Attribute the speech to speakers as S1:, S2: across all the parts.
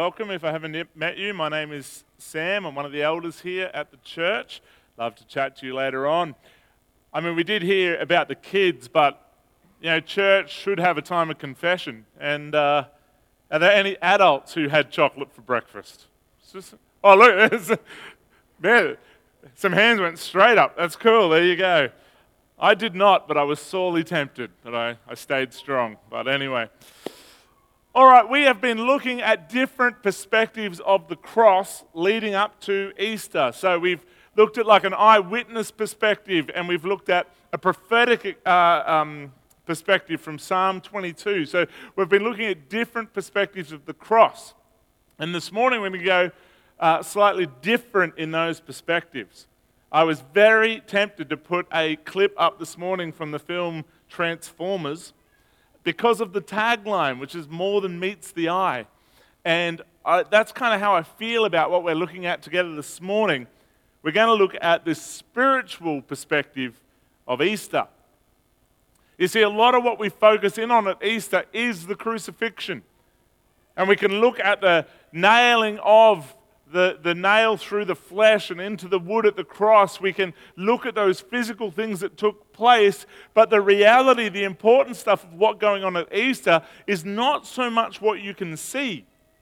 S1: welcome if I haven't met you. My name is Sam. I'm one of the elders here at the church. Love to chat to you later on. I mean, we did hear about the kids, but, church should have a time of confession. And are there any adults who had chocolate for breakfast? Oh, look, man, some hands went straight up. That's cool. There you go. I did not, but I was sorely tempted, but I stayed strong. But anyway. All right, we have been looking at different perspectives of the cross leading up to Easter. So we've looked at like an eyewitness perspective, and we've looked at a prophetic perspective from Psalm 22. So we've been looking at different perspectives of the cross. And this morning we're going to go slightly different in those perspectives. I was very tempted to put a clip up this morning from the film Transformers, because of the tagline, which is more than meets the eye. And that's kind of how I feel about what we're looking at together this morning. We're going to look at the spiritual perspective of Easter. You see, a lot of what we focus in on at Easter is the crucifixion. And we can look at the nailing of the nail through the flesh and into the wood at the cross. We can look at those physical things that took place, but the reality, the important stuff of what's going on at Easter is not so much what you can see,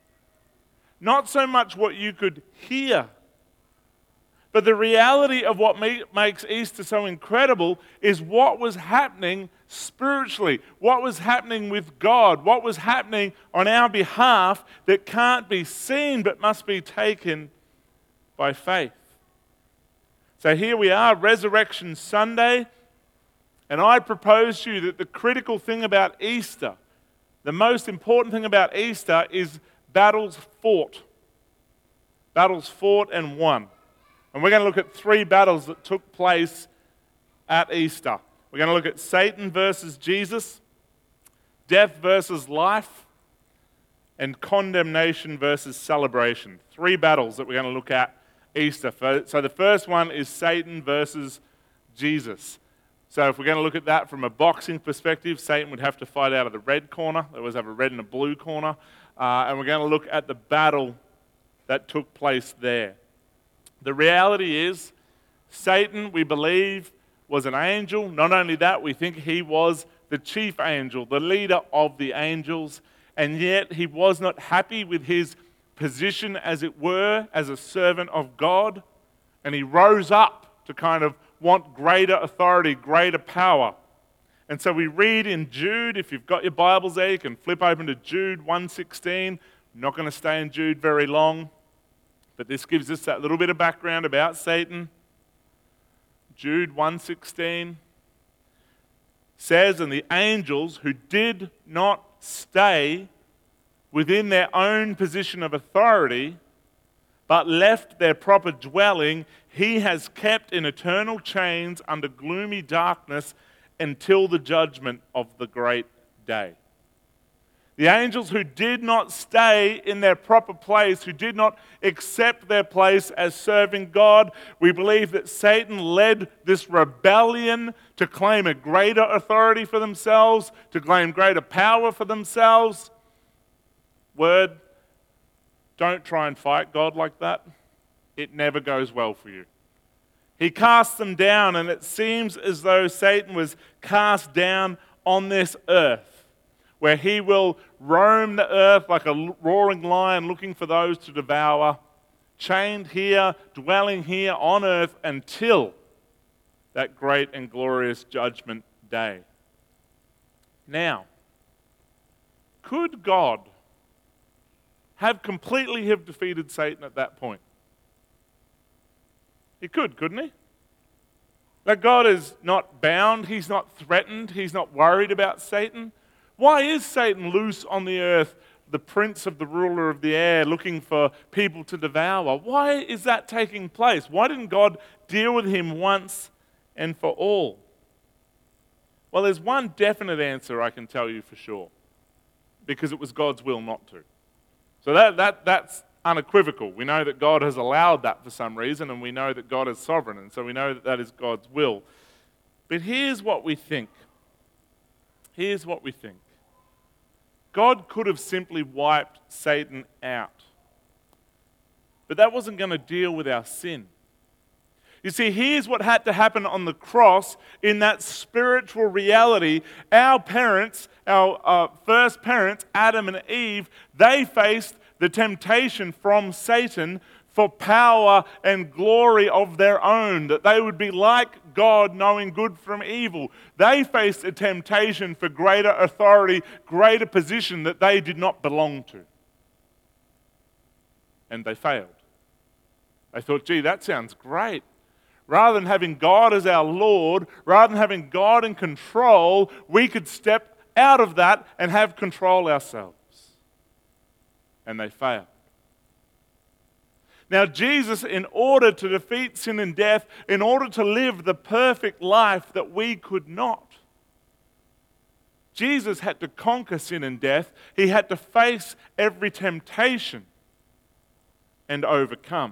S1: not so much what you could hear, but the reality of what makes Easter so incredible is what was happening spiritually, what was happening with God, what was happening on our behalf that can't be seen but must be taken by faith. So here we are, Resurrection Sunday, and I propose to you that the critical thing about Easter, the most important thing about Easter is battles fought. Battles fought and won. And we're going to look at 3 battles that took place at Easter. We're going to look at Satan versus Jesus, death versus life, and condemnation versus celebration. 3 battles that we're going to look at Easter. So the first one is Satan versus Jesus. So if we're going to look at that from a boxing perspective, Satan would have to fight out of the red corner. They always have a red and a blue corner. And we're going to look at the battle that took place there. The reality is, Satan, we believe, was an angel. Not only that, we think he was the chief angel, the leader of the angels, and yet he was not happy with his position, as it were, as a servant of God, and he rose up to kind of want greater authority, greater power. And so we read in Jude, if you've got your Bibles there, you can flip open to Jude 1:16. I'm not going to stay in Jude very long, but this gives us that little bit of background about Satan. Jude 1:16 says, "And the angels who did not stay within their own position of authority, but left their proper dwelling, he has kept in eternal chains under gloomy darkness until the judgment of the great day." The angels who did not stay in their proper place, who did not accept their place as serving God, we believe that Satan led this rebellion to claim a greater authority for themselves, to claim greater power for themselves. Word, don't try and fight God like that. It never goes well for you. He cast them down, and it seems as though Satan was cast down on this earth, where he will roam the earth like a roaring lion looking for those to devour, chained here, dwelling here on earth until that great and glorious judgment day. Now, could God have completely defeated Satan at that point? He could, couldn't he? That God is not bound, he's not threatened, he's not worried about Satan. Why is Satan loose on the earth, the prince of the ruler of the air, looking for people to devour? Why is that taking place? Why didn't God deal with him once and for all? Well, there's one definite answer I can tell you for sure. Because it was God's will not to. So that's unequivocal. We know that God has allowed that for some reason, and we know that God is sovereign, and so we know that that is God's will. But here's what we think. Here's what we think. God could have simply wiped Satan out but that wasn't going to deal with our sin. You see, here's what had to happen on the cross in that spiritual reality. Our parents, our first parents, Adam and Eve, they faced the temptation from Satan for power and glory of their own, that they would be like God, knowing good from evil. They faced a temptation for greater authority, greater position that they did not belong to. And they failed. They thought, gee, that sounds great. Rather than having God as our Lord, rather than having God in control, we could step out of that and have control ourselves. And they failed. Now, Jesus, in order to defeat sin and death, in order to live the perfect life that we could not, Jesus had to conquer sin and death. He had to face every temptation and overcome.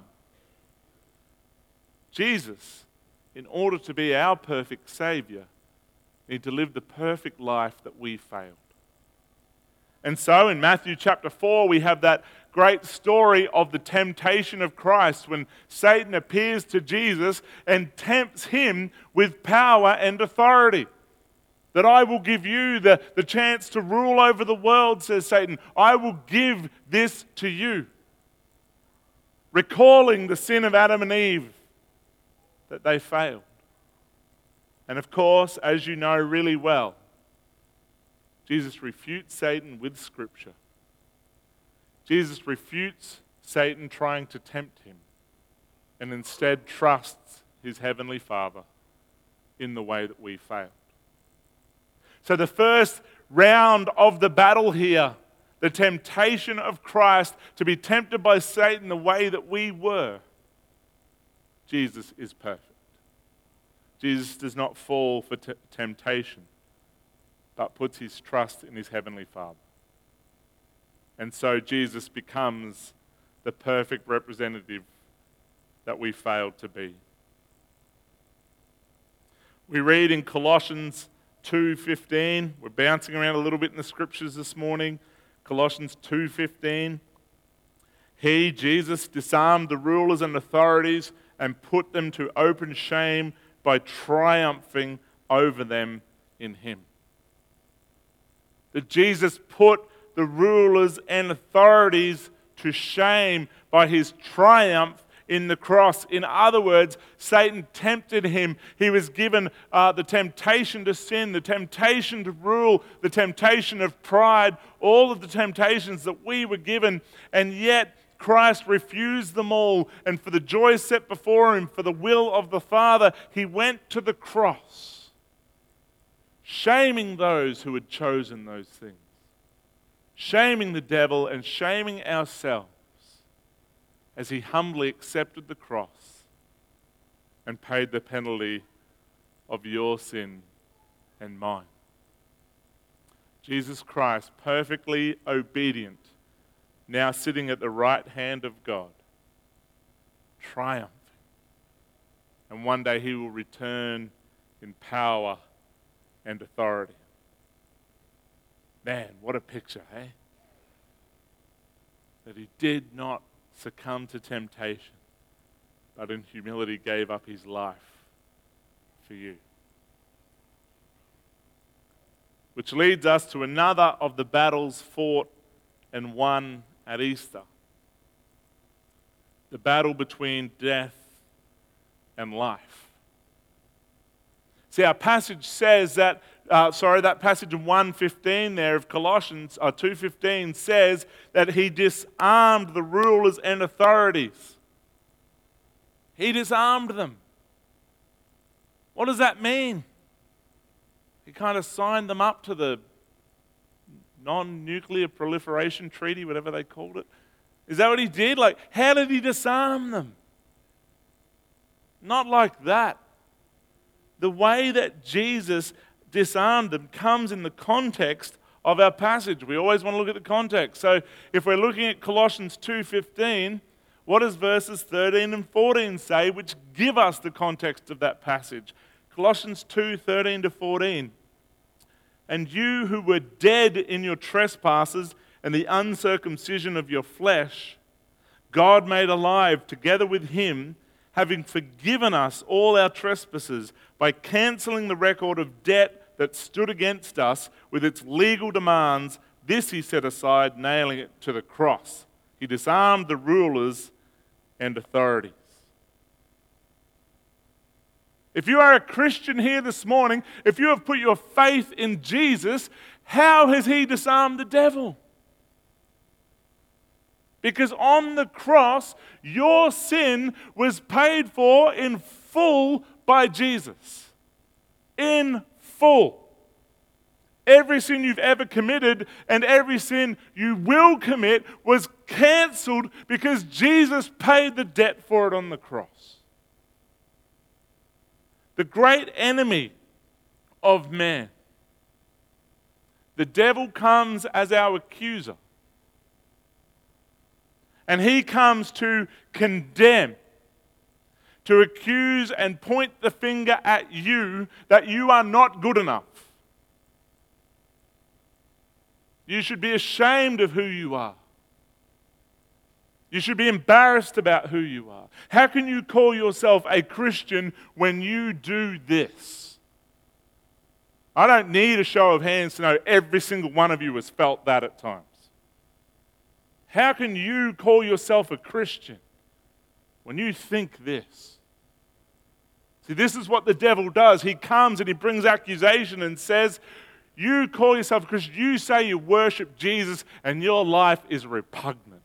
S1: Jesus, in order to be our perfect Savior, needed to live the perfect life that we failed. And so in Matthew chapter 4, we have that great story of the temptation of Christ when Satan appears to Jesus and tempts him with power and authority. That I will give you the chance to rule over the world, says Satan. I will give this to you. Recalling the sin of Adam and Eve, that they failed. And of course, as you know really well, Jesus refutes Satan with Scripture. Jesus refutes Satan trying to tempt him and instead trusts his heavenly Father in the way that we failed. So the first round of the battle here, the temptation of Christ to be tempted by Satan the way that we were, Jesus is perfect. Jesus does not fall for temptation, but puts his trust in his heavenly Father. And so Jesus becomes the perfect representative that we failed to be. We read in Colossians 2:15, we're bouncing around a little bit in the scriptures this morning. Colossians 2:15, he, Jesus, disarmed the rulers and authorities and put them to open shame by triumphing over them in him. That Jesus put the rulers and authorities to shame by his triumph in the cross. In other words, Satan tempted him. He was given the temptation to sin, the temptation to rule, the temptation of pride, all of the temptations that we were given, and yet Christ refused them all, and for the joy set before him, for the will of the Father, he went to the cross, shaming those who had chosen those things, shaming the devil and shaming ourselves as he humbly accepted the cross and paid the penalty of your sin and mine. Jesus Christ, perfectly obedient, now sitting at the right hand of God, triumphing. And one day he will return in power and authority. Man, what a picture, eh? That he did not succumb to temptation, but in humility gave up his life for you. Which leads us to another of the battles fought and won at Easter. The battle between death and life. See, our passage says that, that passage in 1:15 there of Colossians 2:15 says that he disarmed the rulers and authorities. He disarmed them. What does that mean? He kind of signed them up to the non-nuclear proliferation treaty, whatever they called it. Is that what he did? Like, how did he disarm them? Not like that. The way that Jesus disarmed them comes in the context of our passage. We always want to look at the context. So if we're looking at Colossians 2:15, what does verses 13 and 14 say, which give us the context of that passage? Colossians 2:13 to 14. And you who were dead in your trespasses and the uncircumcision of your flesh, God made alive together with him, having forgiven us all our trespasses by cancelling the record of debt that stood against us with its legal demands. This he set aside, nailing it to the cross. He disarmed the rulers and authorities. If you are a Christian here this morning, if you have put your faith in Jesus, how has he disarmed the devil? Because on the cross, your sin was paid for in full by Jesus. In full. Every sin you've ever committed and every sin you will commit was cancelled because Jesus paid the debt for it on the cross. The great enemy of man. The devil comes as our accuser. And he comes to condemn, to accuse and point the finger at you that you are not good enough. You should be ashamed of who you are. You should be embarrassed about who you are. How can you call yourself a Christian when you do this? I don't need a show of hands to know every single one of you has felt that at times. How can you call yourself a Christian when you think this? See, this is what the devil does. He comes and he brings accusation and says, you call yourself a Christian, you say you worship Jesus, and your life is repugnant.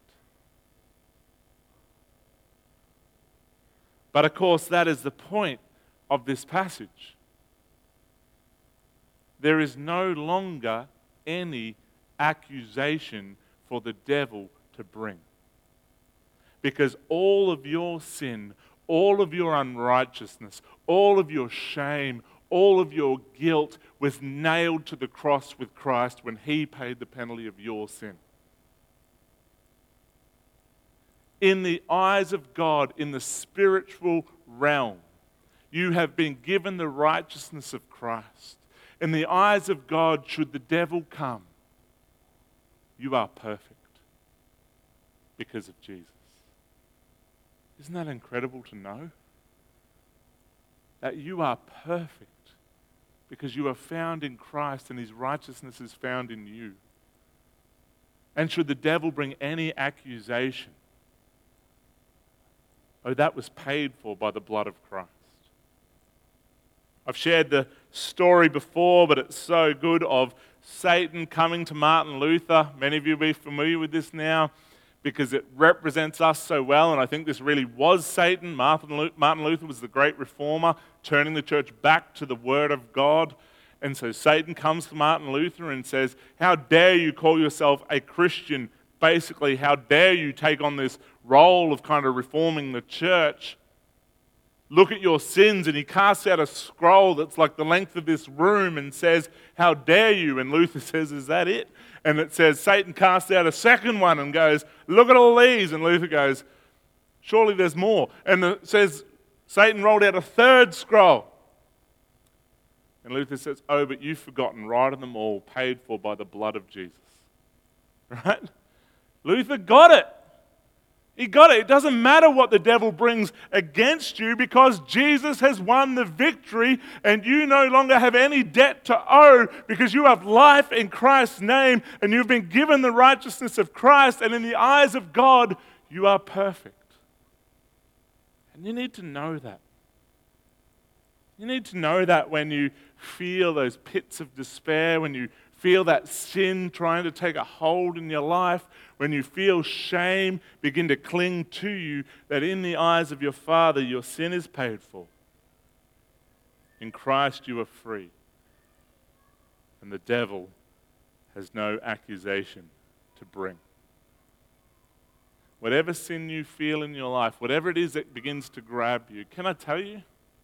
S1: But of course, that is the point of this passage. There is no longer any accusation for the devil to bring. Because all of your sin, all of your unrighteousness, all of your shame, all of your guilt was nailed to the cross with Christ when he paid the penalty of your sin. In the eyes of God, in the spiritual realm, you have been given the righteousness of Christ. In the eyes of God, should the devil come, you are perfect because of Jesus. Isn't that incredible to know? That you are perfect because you are found in Christ and his righteousness is found in you. And should the devil bring any accusation, oh, that was paid for by the blood of Christ. I've shared the story before, but it's so good, of Satan coming to Martin Luther. Many of you will be familiar with this now because it represents us so well, and I think this really was Satan. Martin Luther was the great reformer, turning the church back to the Word of God. And so Satan comes to Martin Luther and says, how dare you call yourself a Christian? Basically, how dare you take on this role of kind of reforming the church? Look at your sins. And he casts out a scroll that's like the length of this room and says, how dare you? And Luther says, is that it? And it says, Satan casts out a second one and goes, look at all these. And Luther goes, surely there's more. And it says, Satan rolled out a third scroll. And Luther says, oh, but you've forgotten right of them all, paid for by the blood of Jesus. Right? Luther got it. He got it. It doesn't matter what the devil brings against you because Jesus has won the victory and you no longer have any debt to owe because you have life in Christ's name and you've been given the righteousness of Christ, and in the eyes of God, you are perfect. And you need to know that. You need to know that when you feel those pits of despair, when you feel that sin trying to take a hold in your life, when you feel shame begin to cling to you, that in the eyes of your Father, your sin is paid for. In Christ you are free. And the devil has no accusation to bring. Whatever sin you feel in your life, whatever it is that begins to grab you, can I tell you?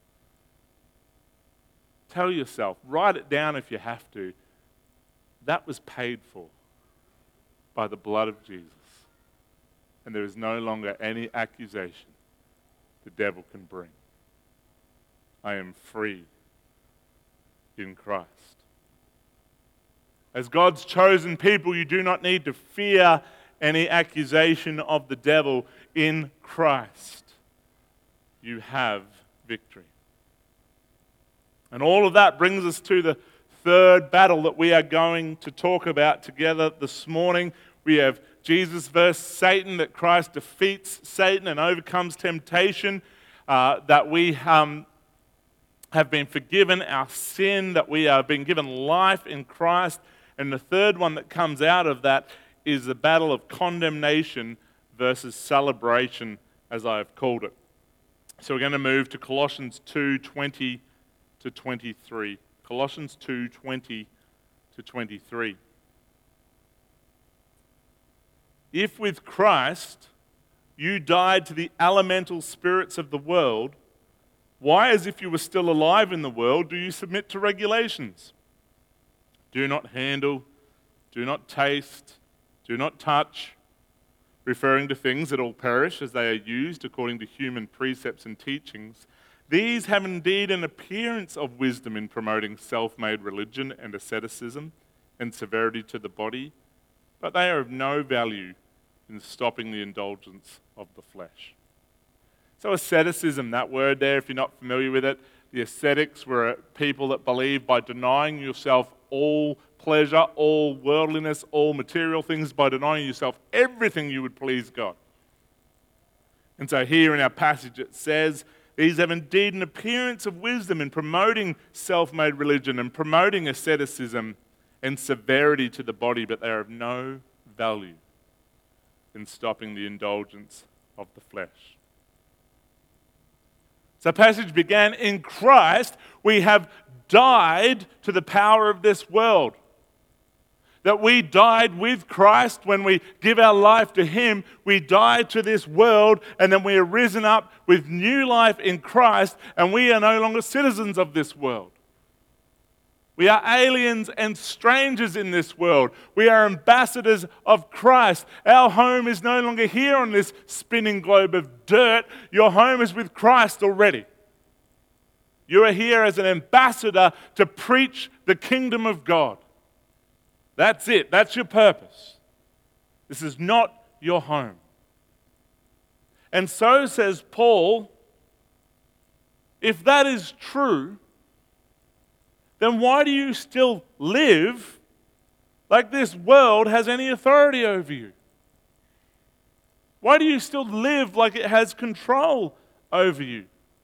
S1: Tell yourself, write it down if you have to, that was paid for by the blood of Jesus. And there is no longer any accusation the devil can bring. I am free in Christ. As God's chosen people, you do not need to fear any accusation of the devil in Christ, you have victory. And all of that brings us to the third battle that we are going to talk about together this morning. We have Jesus versus Satan, that Christ defeats Satan and overcomes temptation, that we have been forgiven our sin, that we have been given life in Christ. And the third one that comes out of that is the battle of condemnation versus celebration, as I have called it. So we're going to move to Colossians 2:20 to 23. Colossians 2:20 to 23. If with Christ you died to the elemental spirits of the world, why, as if you were still alive in the world, do you submit to regulations? Do not handle, do not taste, do not touch, referring to things that all perish as they are used according to human precepts and teachings. These have indeed an appearance of wisdom in promoting self-made religion and asceticism and severity to the body, but they are of no value in stopping the indulgence of the flesh. So asceticism, that word there, if you're not familiar with it, the ascetics were people that believed by denying yourself all pleasure, all worldliness, all material things, by denying yourself everything, you would please God. And so here in our passage it says, these have indeed an appearance of wisdom in promoting self-made religion and promoting asceticism and severity to the body, but they are of no value in stopping the indulgence of the flesh. So the passage began, in Christ we have died to the power of this world. That we died with Christ when we give our life to Him. We died to this world, and then we are risen up with new life in Christ, and we are no longer citizens of this world. We are aliens and strangers in this world. We are ambassadors of Christ. Our home is no longer here on this spinning globe of dirt. Your home is with Christ already. You are here as an ambassador to preach the kingdom of God. That's it. That's your purpose. This is not your home. And so says Paul, if that is true, then why do you still live like this world has any authority over you? Why do you still live like it has control over you?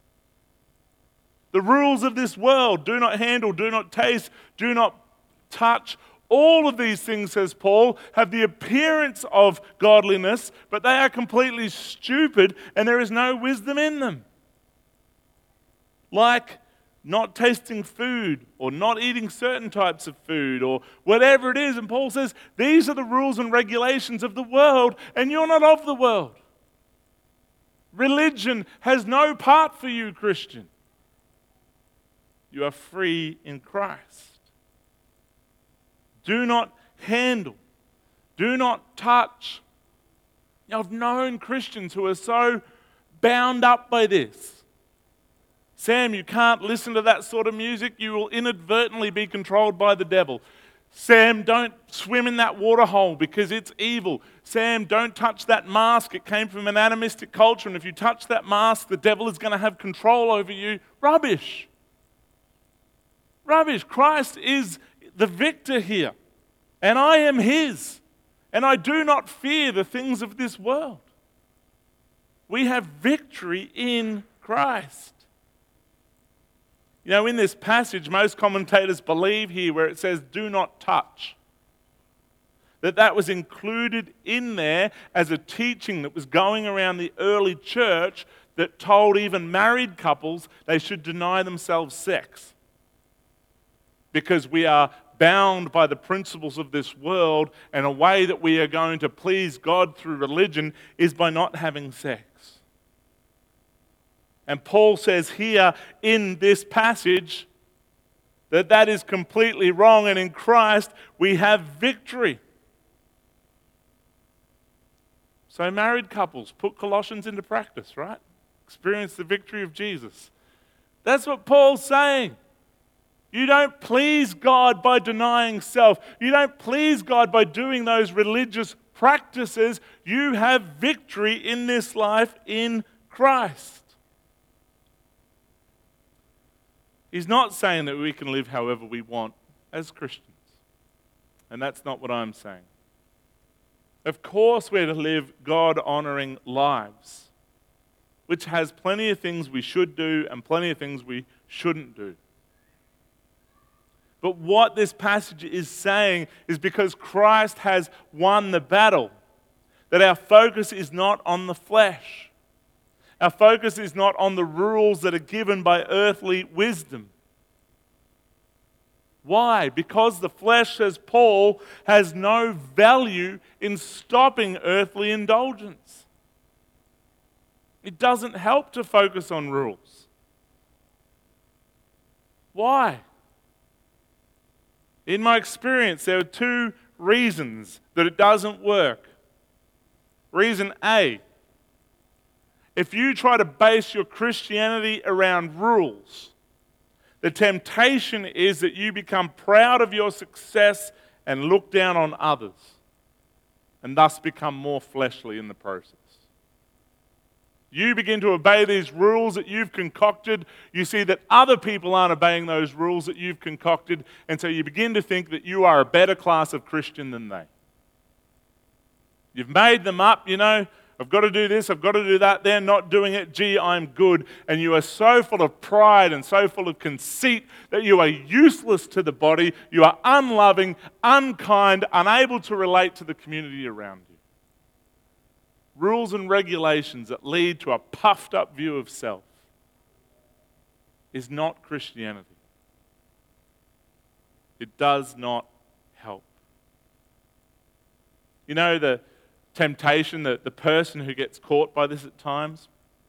S1: The rules of this world, do not handle, do not taste, do not touch. All of these things, says Paul, have the appearance of godliness, but they are completely stupid and there is no wisdom in them. Like not tasting food or not eating certain types of food or whatever it is. And Paul says, these are the rules and regulations of the world and you're not of the world. Religion has no part for you, Christian. You are free in Christ. Do not handle. Do not touch. I've known Christians who are so bound up by this. Sam, you can't listen to that sort of music. You will inadvertently be controlled by the devil. Sam, don't swim in that water hole because it's evil. Sam, don't touch that mask. It came from an animistic culture, and if you touch that mask, the devil is going to have control over you. Rubbish. Rubbish. Christ is the victor here, and I am His, and I do not fear the things of this world. We have victory in Christ. You know, in this passage, most commentators believe here where it says, do not touch, that was included in there as a teaching that was going around the early church that told even married couples they should deny themselves sex. Because we are bound by the principles of this world, and a way that we are going to please God through religion is by not having sex. And Paul says here in this passage that is completely wrong, and in Christ we have victory. So married couples, put Colossians into practice, right? Experience the victory of Jesus. That's what Paul's saying. You don't please God by denying self. You don't please God by doing those religious practices, you have victory in this life in Christ. He's not saying that we can live however we want as Christians. And that's not what I'm saying. Of course, we're to live God-honoring lives, which has plenty of things we should do and plenty of things we shouldn't do. But what this passage is saying is because Christ has won the battle, that our focus is not on the flesh. Our focus is not on the rules that are given by earthly wisdom. Why? Because the flesh, says Paul, has no value in stopping earthly indulgence. It doesn't help to focus on rules. Why? In my experience, there are two reasons that it doesn't work. Reason A, if you try to base your Christianity around rules, the temptation is that you become proud of your success and look down on others, and thus become more fleshly in the process. You begin to obey these rules that you've concocted. You see that other people aren't obeying those rules that you've concocted, and so you begin to think that you are a better class of Christian than they. You've made them up, I've got to do this, I've got to do that. They're not doing it. Gee, I'm good. And you are so full of pride and so full of conceit that you are useless to the body. You are unloving, unkind, unable to relate to the community around you. Rules and regulations that lead to a puffed up view of self is not Christianity. It does not help. The temptation, the person who gets caught by this at times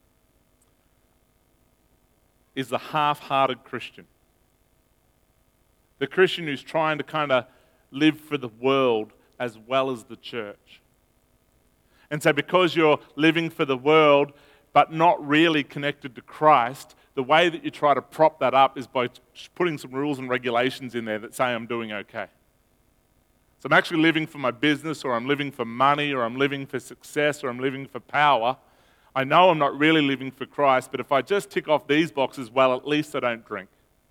S1: is the half-hearted Christian. The Christian who's trying to kind of live for the world as well as the church. And so because you're living for the world but not really connected to Christ, the way that you try to prop that up is by putting some rules and regulations in there that say I'm doing okay. So I'm actually living for my business, or I'm living for money, or I'm living for success, or I'm living for power. I know I'm not really living for Christ, but if I just tick off these boxes, well, at least I don't drink.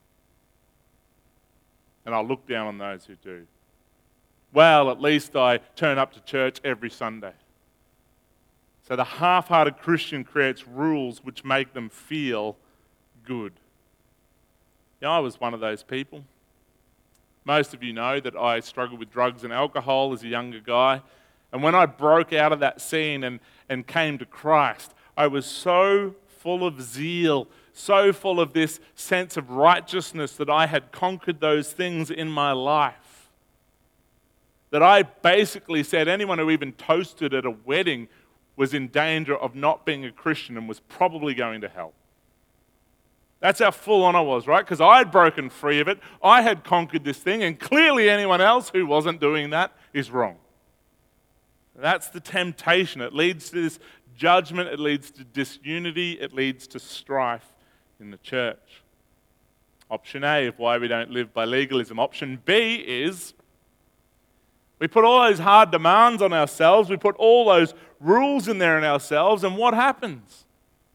S1: And I'll look down on those who do. Well, at least I turn up to church every Sunday. So the half-hearted Christian creates rules which make them feel good. I was one of those people. Most of you know that I struggled with drugs and alcohol as a younger guy. And when I broke out of that scene and came to Christ, I was so full of zeal, so full of this sense of righteousness that I had conquered those things in my life, that I basically said anyone who even toasted at a wedding was in danger of not being a Christian and was probably going to hell. That's how full on I was, right? Because I had broken free of it. I had conquered this thing, and clearly anyone else who wasn't doing that is wrong. That's the temptation. It leads to this judgment. It leads to disunity. It leads to strife in the church. Option A of why we don't live by legalism. Option B is we put all those hard demands on ourselves. We put all those rules in there in ourselves, and what happens?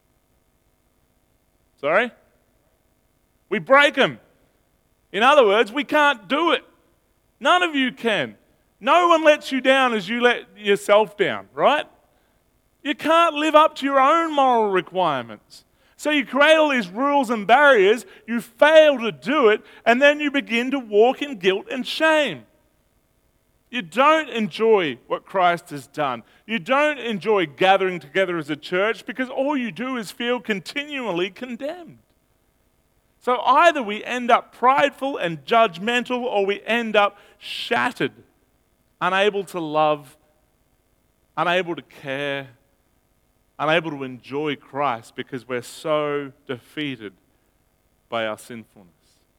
S1: Sorry? We break them. In other words, we can't do it. None of you can. No one lets you down as you let yourself down, right? You can't live up to your own moral requirements. So you create all these rules and barriers, you fail to do it, and then you begin to walk in guilt and shame. You don't enjoy what Christ has done. You don't enjoy gathering together as a church because all you do is feel continually condemned. So either we end up prideful and judgmental, or we end up shattered, unable to love, unable to care, unable to enjoy Christ because we're so defeated by our sinfulness.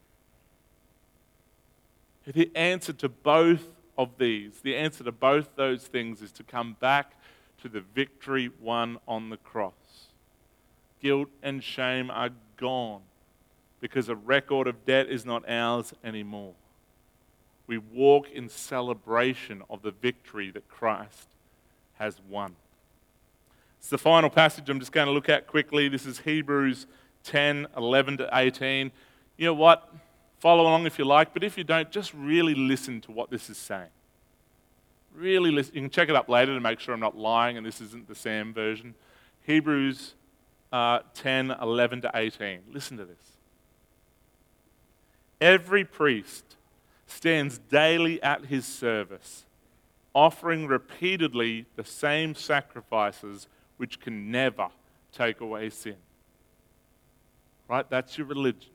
S1: The answer to both of these, the answer to both those things is to come back to the victory won on the cross. Guilt and shame are gone because a record of debt is not ours anymore. We walk in celebration of the victory that Christ has won. It's the final passage I'm just going to look at quickly. This is Hebrews 10, 11 to 18. You know what? Follow along if you like, but if you don't, just really listen to what this is saying. Really listen. You can check it up later to make sure I'm not lying and this isn't the Sam version. Hebrews 10, 11 to 18. Listen to this. Every priest stands daily at his service, offering repeatedly the same sacrifices which can never take away sin. Right? That's your religion.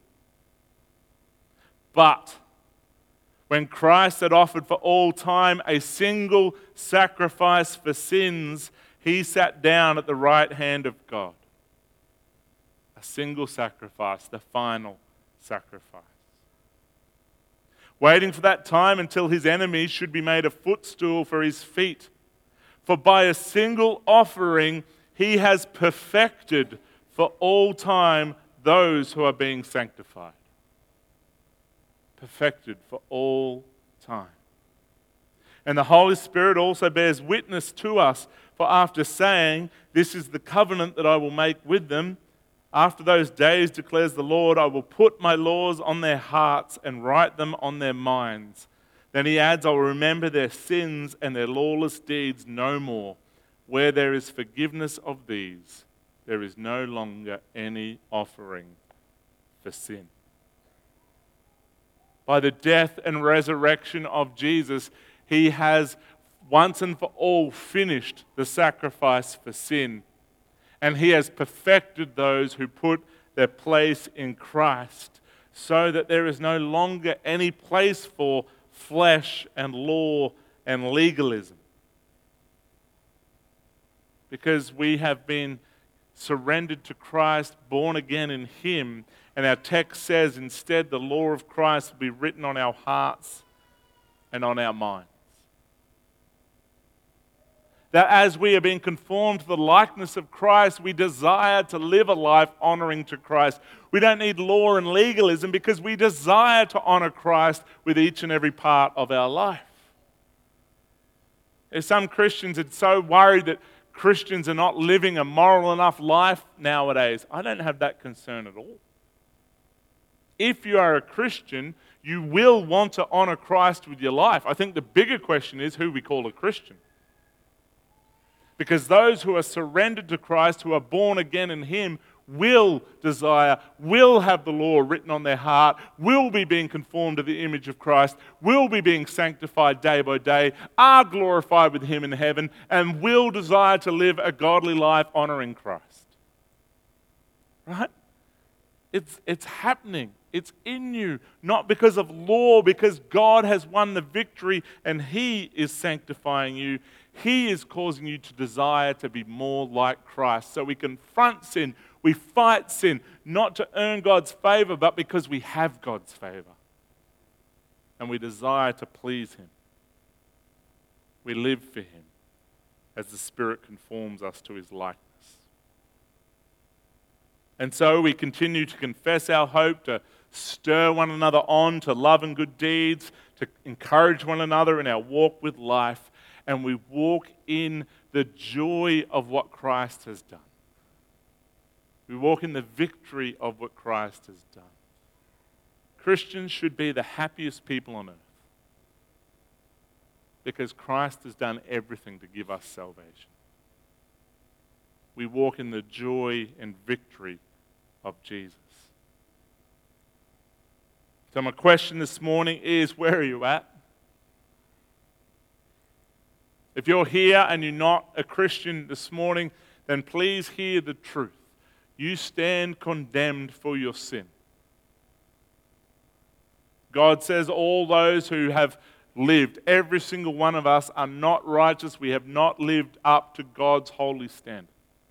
S1: But when Christ had offered for all time a single sacrifice for sins, he sat down at the right hand of God. A single sacrifice, the final sacrifice. Waiting for that time until his enemies should be made a footstool for his feet. For by a single offering he has perfected for all time those who are being sanctified. Perfected for all time. And the Holy Spirit also bears witness to us, for after saying, "This is the covenant that I will make with them, after those days, declares the Lord, I will put my laws on their hearts and write them on their minds." Then he adds, "I will remember their sins and their lawless deeds no more. Where there is forgiveness of these, there is no longer any offering for sin." By the death and resurrection of Jesus, he has once and for all finished the sacrifice for sin. And he has perfected those who put their place in Christ, so that there is no longer any place for flesh and law and legalism. Because we have been surrendered to Christ, born again in him, and our text says instead the law of Christ will be written on our hearts and on our minds. That as we are being conformed to the likeness of Christ, we desire to live a life honoring to Christ. We don't need law and legalism because we desire to honor Christ with each and every part of our life. There's some Christians that are so worried that Christians are not living a moral enough life nowadays. I don't have that concern at all. If you are a Christian, you will want to honor Christ with your life. I think the bigger question is who we call a Christian. Because those who are surrendered to Christ, who are born again in him, will desire, will have the law written on their heart, will be being conformed to the image of Christ, will be being sanctified day by day, are glorified with him in heaven, and will desire to live a godly life honoring Christ. Right? It's happening. It's in you, not because of law, because God has won the victory and he is sanctifying you. He is causing you to desire to be more like Christ. So we confront sin, we fight sin, not to earn God's favor, but because we have God's favor. And we desire to please him. We live for him as the Spirit conforms us to his likeness. And so we continue to confess our hope, to stir one another on to love and good deeds, to encourage one another in our walk with life, and we walk in the joy of what Christ has done. We walk in the victory of what Christ has done. Christians should be the happiest people on earth because Christ has done everything to give us salvation. We walk in the joy and victory of Jesus. So my question this morning is, where are you at? If you're here and you're not a Christian this morning, then please hear the truth. You stand condemned for your sin. God says all those who have lived, every single one of us are not righteous. We have not lived up to God's holy standard.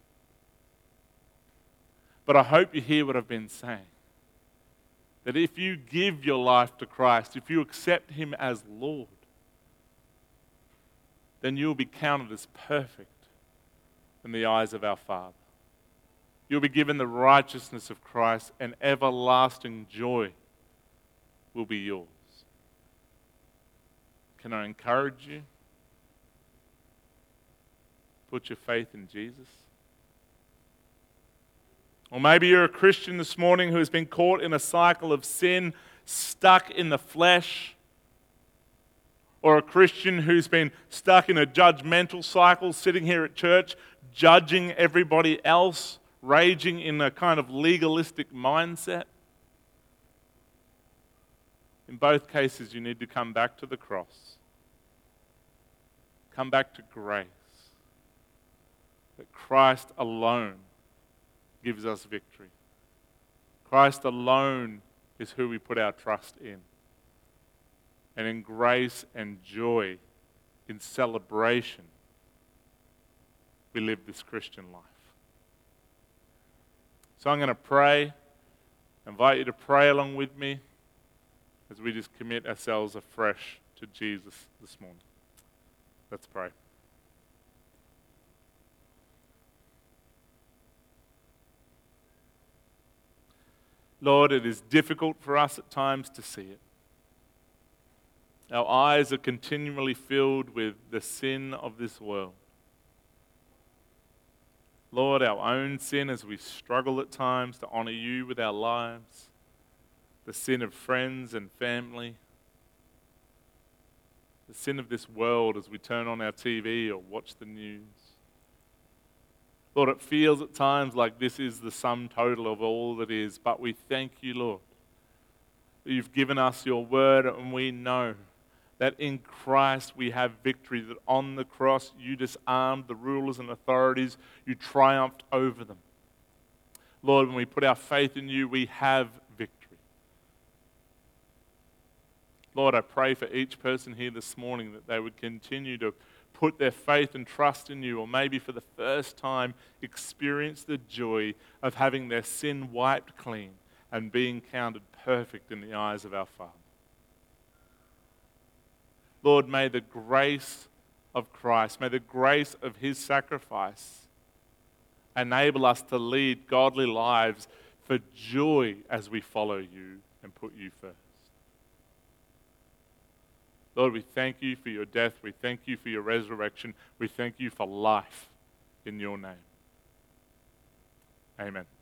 S1: But I hope you hear what I've been saying. That if you give your life to Christ, if you accept him as Lord, then you'll be counted as perfect in the eyes of our Father. You'll be given the righteousness of Christ, and everlasting joy will be yours. Can I encourage you? put your faith in Jesus? Or maybe you're a Christian this morning who has been caught in a cycle of sin, stuck in the flesh. Or a Christian who's been stuck in a judgmental cycle, sitting here at church, judging everybody else, raging in a kind of legalistic mindset. In both cases, you need to come back to the cross. Come back to grace. That Christ alone gives us victory. Christ alone is who we put our trust in. And in grace and joy, in celebration, we live this Christian life. So I'm going to pray. I invite you to pray along with me as we just commit ourselves afresh to Jesus this morning. Let's pray. Lord, it is difficult for us at times to see it. Our eyes are continually filled with the sin of this world. Lord, our own sin as we struggle at times to honor you with our lives, the sin of friends and family, the sin of this world as we turn on our TV or watch the news. Lord, it feels at times like this is the sum total of all that is, but we thank you, Lord, that you've given us your word, and we know that in Christ we have victory, that on the cross you disarmed the rulers and authorities, you triumphed over them. Lord, when we put our faith in you, we have victory. Lord, I pray for each person here this morning that they would continue to put their faith and trust in you, or maybe for the first time experience the joy of having their sin wiped clean and being counted perfect in the eyes of our Father. Lord, may the grace of Christ, may the grace of his sacrifice enable us to lead godly lives for joy as we follow you and put you first. Lord, we thank you for your death. We thank you for your resurrection. We thank you for life in your name. Amen.